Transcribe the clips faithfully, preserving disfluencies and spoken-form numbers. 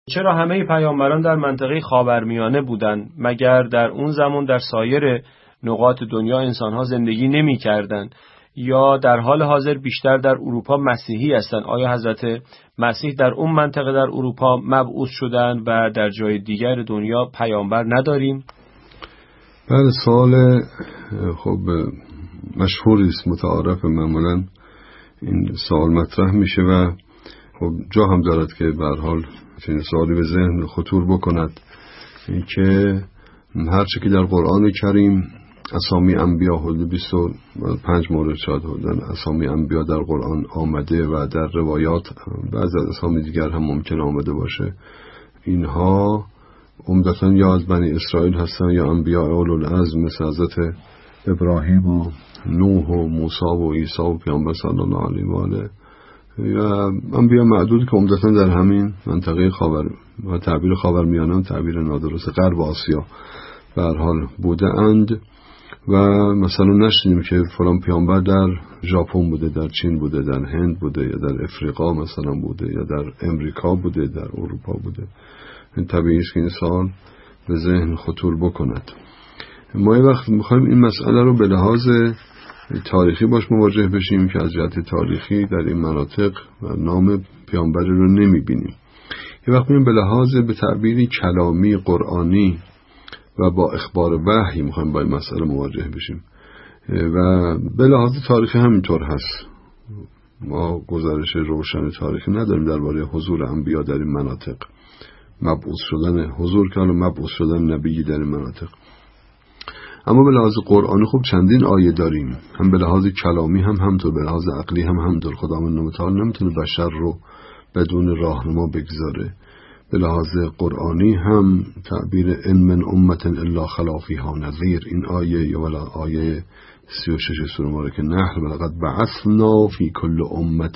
چرا همه پیامبران در منطقه خاورمیانه بودند؟ مگر در اون زمان در سایر نقاط دنیا انسان‌ها زندگی نمی‌کردند؟ یا در حال حاضر بیشتر در اروپا مسیحی هستند؟ آیا حضرت مسیح در اون منطقه در اروپا مبعوث شدند و در جای دیگر دنیا پیامبر نداریم؟ بله، سوال خب مشهوری است، متعارف، معمولا این سوال مطرح میشه و خب جا هم دارد که به هر حال چنین سوالی به ذهن خطور بکند که هرچه که در قرآن کریم اسامی انبیا حدود بیست و پنج مورد شاید حدود اسامی انبیا در قرآن آمده و در روایات بعضی از اسامی دیگر هم ممکن آمده باشه، اینها عمدتاً یا از بنی اسرائیل هستن یا انبیاء اولوالعزم مثل حضرت ابراهیم و نوح و موسی و عیسی و پیامبر صلی الله علیه و آله یا انبیاء معدود که عمدتاً در همین منطقه خاور و تعبیر خاورمیانه تعبیر نادرست غرب آسیا به هر حال بوده اند و مثلا نشنیدیم که فلان پیامبر در ژاپن بوده، در چین بوده، در هند بوده یا در افریقا مثلا بوده یا در امریکا بوده، در اروپا بوده. این طبیعی است که این سوال به ذهن خطور بکند. ما یه وقت میخوایم این مسئله رو به لحاظ تاریخی باش مواجه بشیم که از جهت تاریخی در این مناطق نام پیامبری رو نمیبینیم. یه وقت میگیم به لحاظ به تعبیری کلامی قرآنی و با اخبار وحی میخوایم با این مسئله مواجه بشیم و به لحاظ تاریخی همینطور هست. ما گزارش روشن تاریخی نداریم درباره حضور انبیا در این مناطق، مبعوث شدن حضور که حالا مبعوث شدن نبی در این مناطق. اما به لحاظ قرآنی خب چندین آیه داریم، هم به لحاظ کلامی هم همطور، به لحاظ عقلی هم همطور. خداوند متعال نمیتونه بشر رو بدون راهنما بگذاره. به لحاظ قرآنی هم تعبیر ان من امت الا خلا فیها نذیر، این آیه یا ولا آیه سی و شش سوره مبارکه نحل، ولقد بعثنا فی کل امت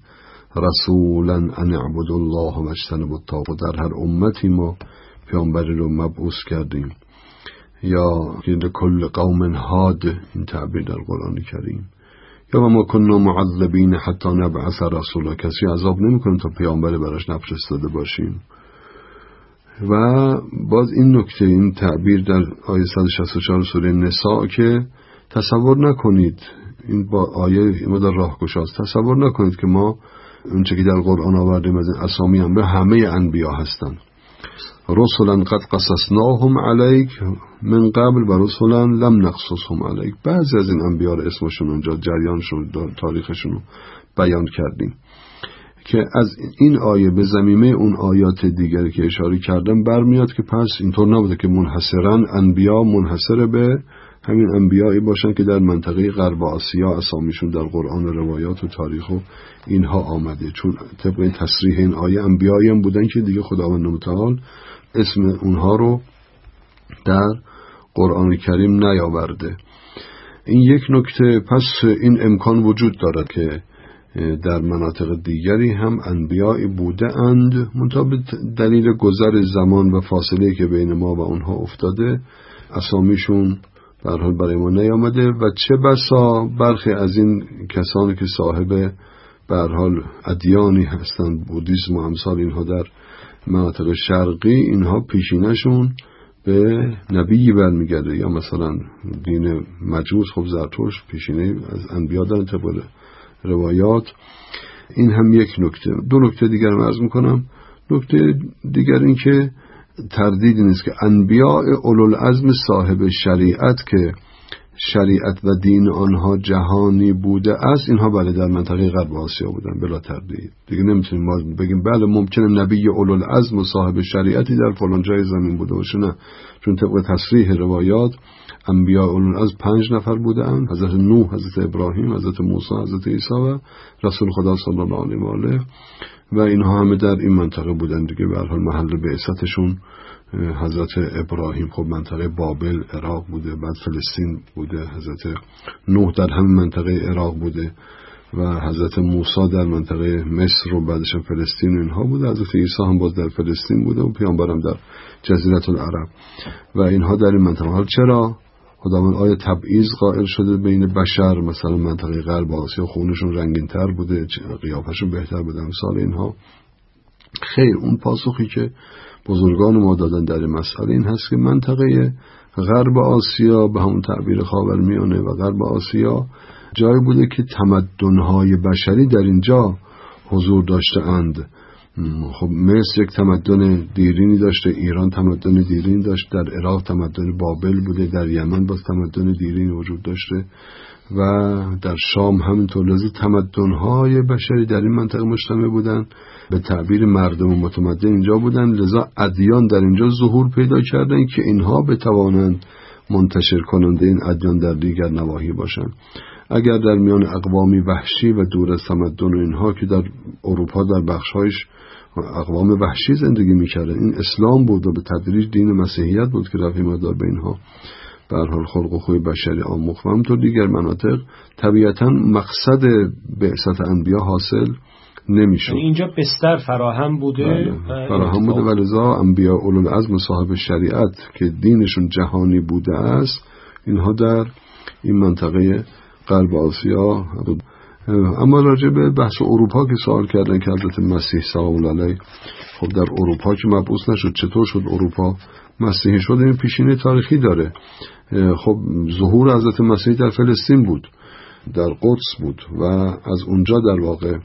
رسولا ان اعبدوا الله واجتنبوا الطاغوت، در هر امتی ما پیامبری رو مبعوث کردیم. یا لکل قوم هاد، این تعبیر در قرآن کریم. یا و ما کننا معذبین حتی نبعث رسولا، کسی عذاب نمی کنیم تا پیامبر براش نفرستاده باشیم. و باز این نکته، این تعبیر در آیه صد و شصت و چهار سوره نساء که تصور نکنید، این با آیه ما در راهگشاست، تصور نکنید که ما اونچه که در قرآن آوردیم از این اسامی هم به همه انبیا هستند. رسولا قد قصصناهم علیک من قبل و رسولا لم نقصصهم علیک، بعضی از این انبیا رو اسمشون اونجا جریانشون تاریخشون رو بیان کردیم که از این آیه به ضمیمه اون آیات دیگری که اشاره کردم برمیاد که پس اینطور نبوده که منحصرا انبیا منحصر به همین انبیایی باشن که در منطقه غرب آسیا اسامیشون در قرآن و روایات و تاریخ و اینها آمده، چون طبق این تصریح این آیه انبیایی هم بودن که دیگه خداوند متعال اسم اونها رو در قرآن کریم نیاورده. این یک نکته. پس این امکان وجود دارد که در مناطق دیگری هم انبیایی بوده اند، منتها به دلیل گذر زمان و فاصله که بین ما و اونها افتاده اسامیشون به هر حال برای ما نیامده و چه بسا برخی از این کسانی که صاحب به هر حال ادیانی هستند، بودیسم و امثال اینها در مناطق شرقی، اینها پیشینشون به نبی برمیگرده، یا مثلا دین مجوس خب زرتشت پیشینه از انبیا دارن طبق روایات. این هم یک نکته. دو نکته دیگر رو عرض میکنم. نکته دیگر این که تردید نیست که انبیاء اولوالعزم صاحب شریعت که شریعت و دین آنها جهانی بوده است، اینها بله در منطقه غرب آسیا بودن بلا تردید. دیگه نمیتونیم ما بگیم بله ممکنه نبی اولوالعزم و صاحب شریعتی در فلان جای زمین بوده باشه، نه، چون طبق تصریح روایات انبیاء اولوالعزم پنج نفر بودند: حضرت نوح، حضرت ابراهیم، حضرت موسی، حضرت عیسی و رسول خدا صلی الله علیه و آله، و اینها همه در این منطقه بودند دیگه. به هر حال محل بعثتشون حضرت ابراهیم خب منطقه بابل عراق بوده، بعد فلسطین بوده، حضرت نوح در همین منطقه عراق بوده و حضرت موسی در منطقه مصر و بعدش فلسطین اینها بوده، حضرت عیسی هم باز در فلسطین بوده و پیامبرم در جزیره العرب و اینها در این منطقه. حال چرا خداوند آیا تبعیض قائل شده بین بشر؟ مثلا منطقه غرب آسیا خونشون رنگین تر بوده، قیافشون بهتر بوده، مثال اینها. خیر، اون پاسخی که بزرگان ما دادن در این مسئله این هست که منطقه غرب آسیا به همون تعبیر خاورمیانه و غرب آسیا جایی بوده که تمدن‌های بشری در اینجا حضور داشته اند. خب مصر یک تمدن دیرینی داشته، ایران تمدن دیرینی داشت، در عراق تمدن بابل بوده، در یمن باز تمدن دیرینی وجود داشته و در شام همینطور. لذا تمدن‌های بشری در این منطقه مجتمع بودن، به تعبیر مردم متمدن اینجا بودن. لذا ادیان در اینجا ظهور پیدا کردن که اینها بتوانند منتشر کننده این ادیان در دیگر نواحی باشند. اگر در میان اقوامی وحشی و دور از تمدن و اینها که در اروپا در بخش‌هایش اقوام وحشی زندگی می‌کردن، این اسلام بود و به تدریج دین مسیحیت بود که رفت مدار به اینها به هر حال خلق و خوی بشری آموخت. و همونطور دیگر مناطق طبیعتاً مقصد بعثت انبیا حاصل نمی‌شد. اینجا بستر فراهم بوده، بله. فراهم بوده و لذا انبیا اولوالعزم صاحب شریعت که دینشون جهانی بوده است، اینها در این منطقه غرب آسیا. اما راجع به بحث اروپا که سوال کردن که حضرت مسیح سلام الله علیه خب در اروپا که مبعوث نشد، چطور شد اروپا مسیحی شد؟ این پیشینه تاریخی داره. خب ظهور حضرت مسیح در فلسطین بود، در قدس بود و از اونجا در واقع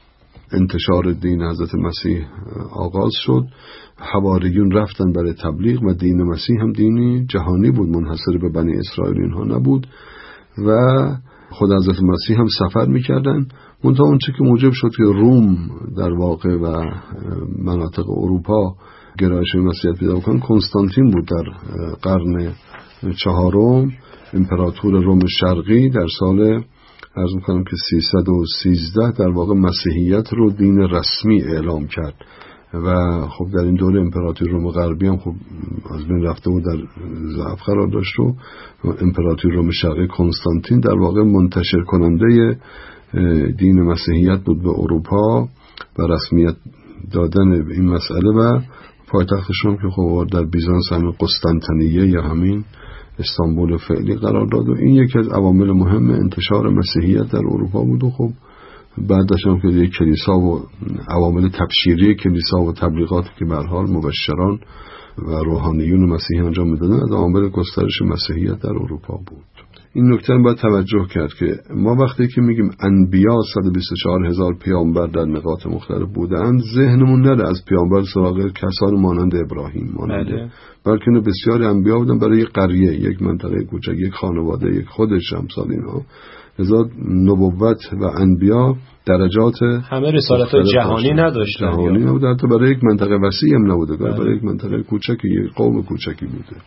انتشار دین حضرت مسیح آغاز شد. حواریون رفتن برای تبلیغ و دین مسیح هم دینی جهانی بود، منحصر به بنی اسرائیل اینها نبود و خود حضرت مسیح هم سفر میکردن. منتها اون چه که موجب شد که روم در واقع و مناطق اروپا گرایش مسیحیت پیدا کنن، کنستانتین بود در قرن چهارم، امپراتور روم شرقی، در سال عرض میکنم که سیصد و سیزده در واقع مسیحیت رو دین رسمی اعلام کرد و خب در این دوره امپراتوری روم غربی هم خب از بین رفته بود، در ضعف قرار داشت و امپراتوری روم شرقی کنستانتین در واقع منتشر کننده دین مسیحیت بود به اروپا و رسمیت دادن این مسئله و پایتختشون که خب در بیزانس همین قسطنطنیه یا همین استانبول فعلی قرار داد و این یکی از عوامل مهم انتشار مسیحیت در اروپا بود. و خب بعدش هم که یک کلیسا و عوامل تبشیری کلیسا و تبلیغاتی که به هر حال مبشران و روحانیون مسیحی انجام میدادن از عوامل گسترش مسیحیت در اروپا بود. این نکته باید توجه کرد که ما وقتی که میگیم انبیا صد و بیست و چهار هزار پیامبر در نقاط مختلف بودند، ذهنمون نره از پیامبر سراغ کسان مانند ابراهیم مانند، بلکه بسیاری انبیا بودن برای یک قریه، یک منطقه کوچک، یک خانواده، یک خودش امثال اینها. لذا نبوت و انبیا درجات همه رسالت جهانی نداشتن، جهانی نبوده، حتی برای یک منطقه وسیع هم نبوده، برای یک منطقه کوچکی، یک قوم کوچکی بوده.